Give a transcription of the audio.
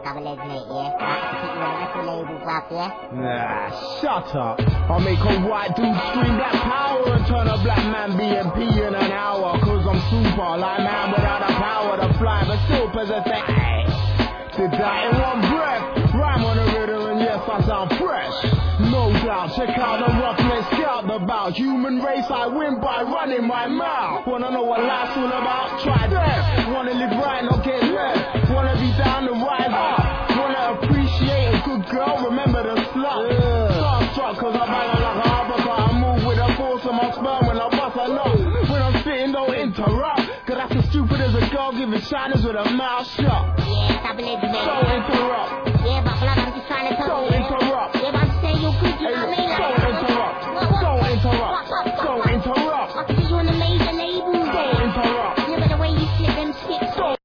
double edge, mate, yeah? Right, put you on a record label, bruv, yeah? Nah, shut up. I'll make a white dude scream black power and turn a black man BMP in an hour. Cause I'm super, like man without the power to fly, but still possess. Did that in one breath. Rhyme on the rhythm and yes, I sound fresh. No doubt, check out the roughness, scout the bout. Human race, I win by running my mouth. Wanna know what life's all about? Try that. Wanna live right, not get left. Wanna be down and rise up. Wanna appreciate a good girl, remember the slut. Starstruck cause I bang her like a uppercut. I move with the force of my sperm when I bust a nut. When I'm spitting, don't interrupt. Cause that's as stupid as a girl giving shiners with her mouth shut. Yeah, double edge, mate. Don't interrupt.